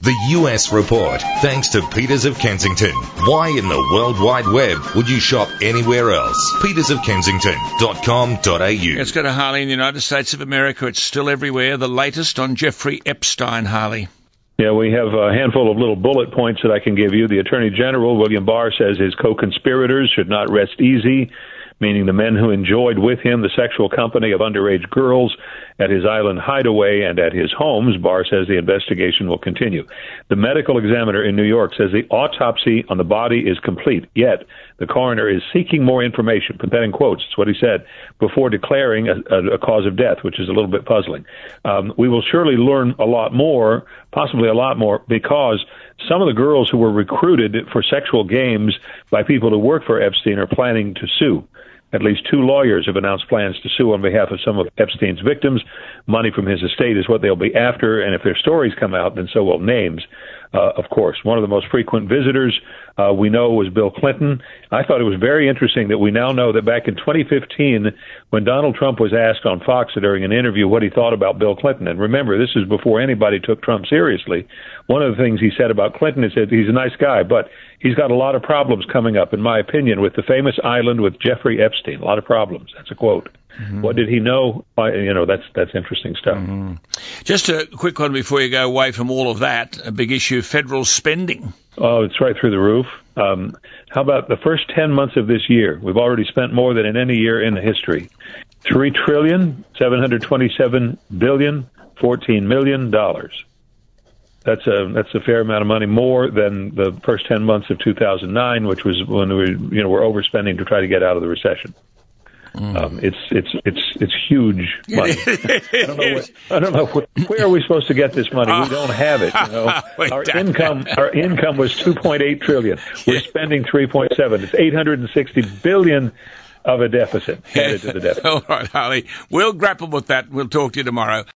The US Report, thanks to Peters of Kensington. Why in the World Wide Web would you shop anywhere else? petersofkensington.com.au. Let's go to Harley in the United States of America. It's still everywhere. The latest on Jeffrey Epstein, Harley. Yeah, we have a handful of little bullet points that I can give you. The Attorney General, William Barr, says his co-conspirators should not rest easy, meaning the men who enjoyed with him the sexual company of underage girls at his island hideaway and at his homes. Barr says the investigation will continue. The medical examiner in New York says the autopsy on the body is complete, yet the coroner is seeking more information, put that in quotes, that's what he said, before declaring a cause of death, which is a little bit puzzling. We will surely learn a lot more, possibly a lot more, because some of the girls who were recruited for sexual games by people who work for Epstein are planning to sue. At least 2 lawyers have announced plans to sue on behalf of some of Epstein's victims. Money from his estate is what they'll be after, and if their stories come out, then so will names, of course. One of the most frequent visitors we know was Bill Clinton. I thought it was very interesting that we now know that back in 2015, when Donald Trump was asked on Fox during an interview what he thought about Bill Clinton, and remember, this is before anybody took Trump seriously, one of the things he said about Clinton is that he's a nice guy, but he's got a lot of problems coming up, in my opinion, with the famous island with Jeffrey Epstein. A lot of problems. That's a quote. Mm-hmm. What did he know? That's interesting stuff. Mm-hmm. Just a quick one before you go away from all of that. A big issue, federal spending. Oh, it's right through the roof. How about the first 10 months of this year? We've already spent more than in any year in history. $3,727,000,014 million. That's a fair amount of money, more than the first 10 months of 2009, which was when we were overspending to try to get out of the recession. It's huge money. I don't know where are we supposed to get this money. We don't have it. Our income was $2.8 trillion. We're spending $3.7. It's $860 billion of a deficit added to the deficit. All right, Harley. We'll grapple with that. We'll talk to you tomorrow.